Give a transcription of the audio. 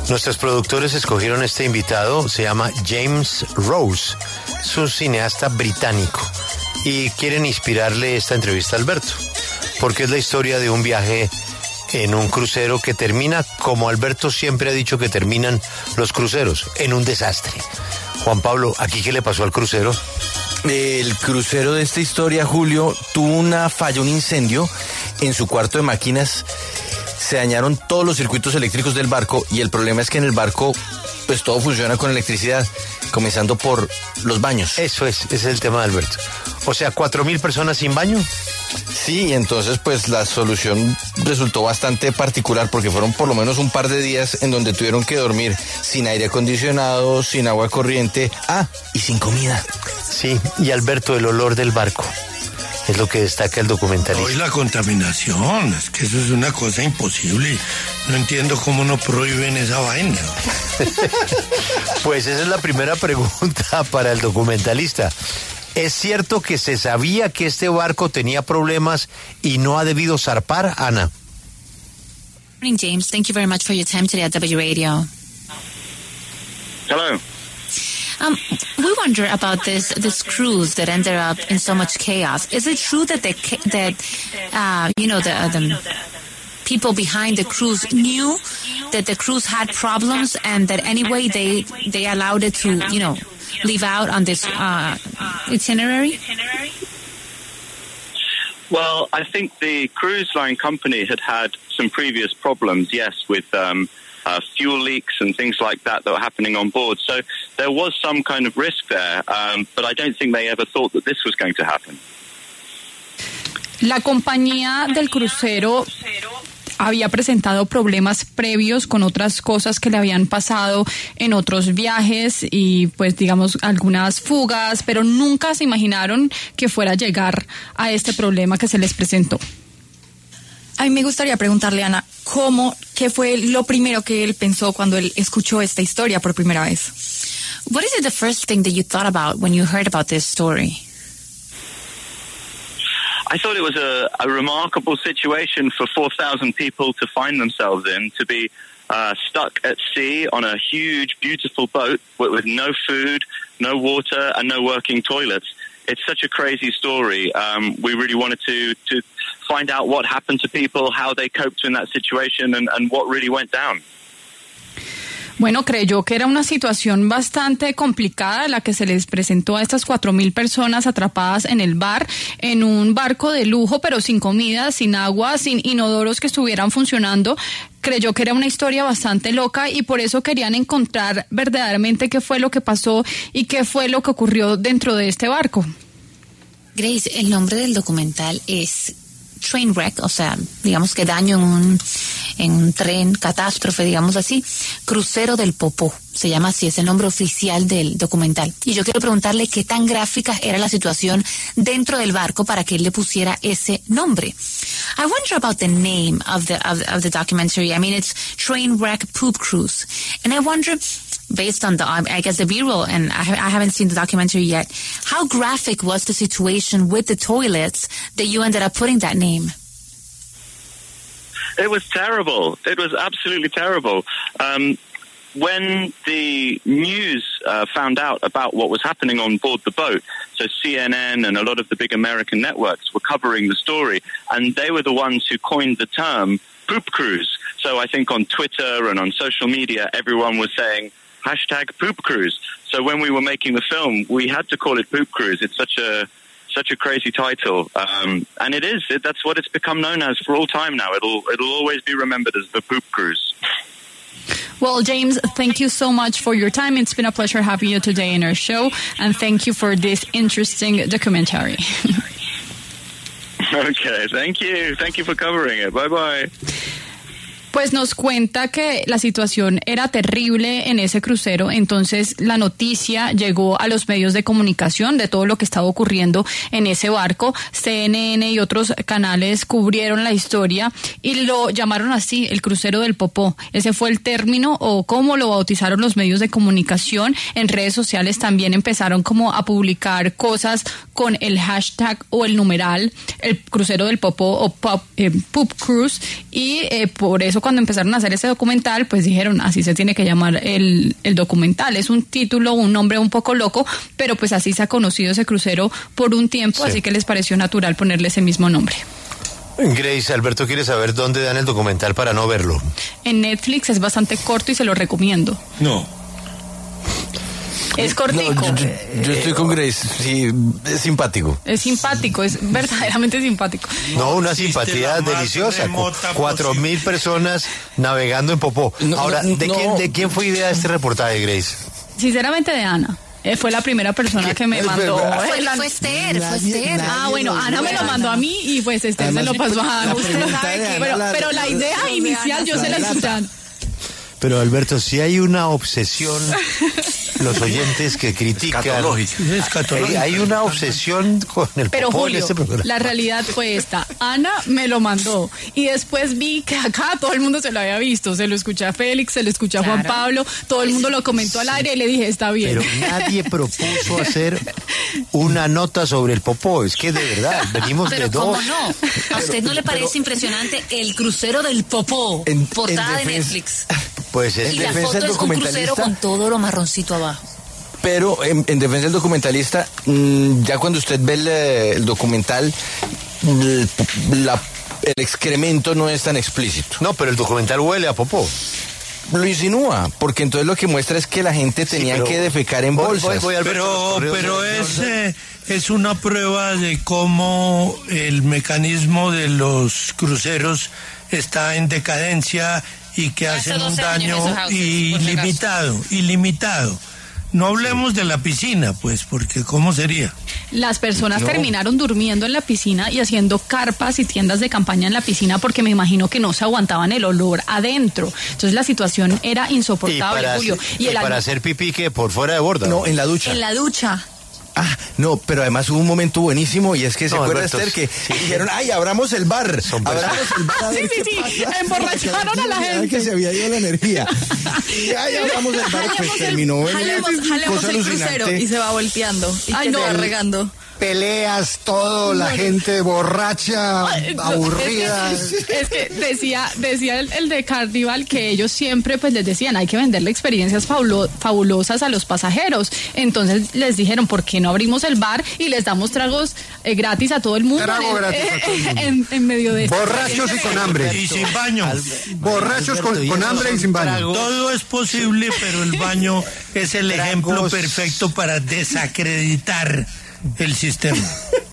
Nuestros productores escogieron este invitado, se llama James Rose, es un cineasta británico y quieren inspirarle esta entrevista a Alberto, porque es la historia de un viaje en un crucero que termina como Alberto siempre ha dicho que terminan los cruceros, en un desastre. Juan Pablo, ¿aquí qué le pasó al crucero? El crucero de esta historia, Julio, tuvo una falla, un incendio en su cuarto de máquinas. Se dañaron todos los circuitos eléctricos del barco y el problema es que en el barco pues todo funciona con electricidad, comenzando por los baños. Ese es el tema de Alberto. O sea, 4.000 personas sin baño. Sí, entonces pues la solución resultó bastante particular porque fueron por lo menos un par de días en donde tuvieron que dormir sin aire acondicionado, sin agua corriente, y sin comida. Sí, y Alberto, el olor del barco es lo que destaca el documentalista. Hoy la contaminación, es que eso es una cosa imposible. No entiendo cómo no prohíben esa vaina. Pues esa es la primera pregunta para el documentalista. ¿Es cierto que se sabía que este barco tenía problemas y no ha debido zarpar, Ana? Good morning, James. Thank you very much for your time today at W Radio. Hello. We wonder about this cruise that ended up in so much chaos. Is it true that the people behind the cruise knew that the cruise had problems and that anyway they allowed it to, leave out on this itinerary? Well, I think the cruise line company had some previous problems, yes, with fuel leaks and things like that were happening on board. So there was some kind of risk there, but I don't think they ever thought that this was going to happen. La compañía del crucero había presentado problemas previos con otras cosas que le habían pasado en otros viajes y pues digamos algunas fugas, pero nunca se imaginaron que fuera a llegar a este problema que se les presentó. A mí me gustaría preguntarle, Ana, ¿qué fue lo primero que él pensó cuando él escuchó esta historia por primera vez? What is the first thing that you thought about when you heard about this story? I thought it was a remarkable situation for 4,000 people to find themselves in, to be stuck at sea on a huge, beautiful boat with no food, no water, and no working toilets. It's such a crazy story. We really wanted to find out what happened to people, how they coped in that situation, and what really went down. Bueno, creyó que era una situación bastante complicada la que se les presentó a estas 4.000 personas atrapadas en el bar, en un barco de lujo, pero sin comida, sin agua, sin inodoros que estuvieran funcionando. Creyó que era una historia bastante loca y por eso querían encontrar verdaderamente qué fue lo que pasó y qué fue lo que ocurrió dentro de este barco. Grace, el nombre del documental es Trainwreck, o sea, digamos que daño en un tren, catástrofe, digamos así. Crucero del Popó, se llama así, es el nombre oficial del documental. Y yo quiero preguntarle qué tan gráfica era la situación dentro del barco para que él le pusiera ese nombre. I wonder about the name of the documentary. I mean, it's Trainwreck Poop Cruise. And I wonder, based on the B-roll, and I haven't seen the documentary yet, how graphic was the situation with the toilets that you ended up putting that name? It was terrible. It was absolutely terrible. When the news found out about what was happening on board the boat, so CNN and a lot of the big American networks were covering the story, and they were the ones who coined the term poop cruise. So I think on Twitter and on social media, everyone was saying, #Poop Cruise. So when we were making the film, we had to call it Poop Cruise. It's such a crazy title, and that's what it's become known as for all time now. It'll always be remembered as the Poop Cruise. Well, James, thank you so much for your time. It's been a pleasure having you today in our show, and thank you for this interesting documentary. Okay, thank you. Thank you for covering it. Bye-bye. Pues nos cuenta que la situación era terrible en ese crucero, entonces la noticia llegó a los medios de comunicación de todo lo que estaba ocurriendo en ese barco. CNN y otros canales cubrieron la historia y lo llamaron así, el crucero del Popó. Ese fue el término o cómo lo bautizaron los medios de comunicación. En redes sociales también empezaron como a publicar cosas con el hashtag o el numeral, el crucero del Popó o Poop Cruise, y por eso cuando empezaron a hacer ese documental, pues dijeron, así se tiene que llamar el documental. Es un título, un nombre un poco loco, pero pues así se ha conocido ese crucero por un tiempo, así que les pareció natural ponerle ese mismo nombre. Grace, Alberto quiere saber dónde dan el documental para no verlo. En Netflix, es bastante corto y se lo recomiendo. No. Es cortico. No, yo estoy con Grace, sí, es simpático. Es simpático, es verdaderamente simpático. No, una existe simpatía la más deliciosa. remota 4.000 personas navegando en popó. No, Ahora, no, ¿de quién fue idea este reportaje, Grace? Sinceramente, de Ana. Fue la primera persona que me mandó. Fue Esther. Ah, bueno, Ana me lo mandó a mí y pues Esther se lo pasó a Ana. pregunta Usted sabe de que- Ana, pero la idea inicial yo se la escuché. Pero Alberto, si hay una obsesión, los oyentes que critican, hay una obsesión con el Pero popó en Julio, este programa. la realidad fue esta. Ana me lo mandó y después vi que acá todo el mundo se lo había visto. Se lo escuché a Félix, se lo escuché a Juan Pablo, todo el mundo lo comentó al aire y le dije, está bien. Pero nadie propuso hacer una nota sobre el popó. Es que de verdad, venimos Pero de dos. ¿cómo no? ¿A usted no le parece impresionante el crucero del popó? Portada de Netflix. Pues es Y la defensa foto del es un crucero documentalista. con todo lo marroncito abajo. Pero en defensa del documentalista, ya cuando usted ve el documental, el excremento no es tan explícito. No, pero el documental huele a popó. Lo insinúa, porque entonces lo que muestra es que la gente tenía pero que defecar en bolsas. Pero es una prueba de cómo el mecanismo de los cruceros está en decadencia y que Hace hacen un 12 años daño esos houses, ilimitado. No hablemos de la piscina, pues, porque ¿cómo sería? Las personas terminaron durmiendo en la piscina y haciendo carpas y tiendas de campaña en la piscina porque me imagino que no se aguantaban el olor adentro. Entonces la situación era insoportable, Julio. Y para hacer pipí, que por fuera de borda. No, en la ducha. En la ducha. Ah, no, pero además hubo un momento buenísimo y es que se No, acuerda Alberto, Esther que sí. dijeron, ay, abramos el bar. Son Abramos el bar a ver Sí, qué sí, pasa. emborracharon a la Porque gente. que se había ido la energía. Y ay, abramos el bar, pues terminó en Jalemos cosa el crucero alucinante. y se va volteando. Y Ay, que no. se va regando. Peleas, todo, la gente borracha, Ay, no, aburrida. Es que decía el de Carnival que ellos siempre pues les decían hay que venderle experiencias fabulosas a los pasajeros. Entonces les dijeron, ¿por qué no abrimos el bar y les damos tragos gratis a todo el mundo? Trago gratis a todo el mundo. En medio de Borrachos y con hambre. Y sin baño. Borrachos con hambre y sin baño. Todo es posible, pero el baño es el ejemplo perfecto para desacreditar el sistema.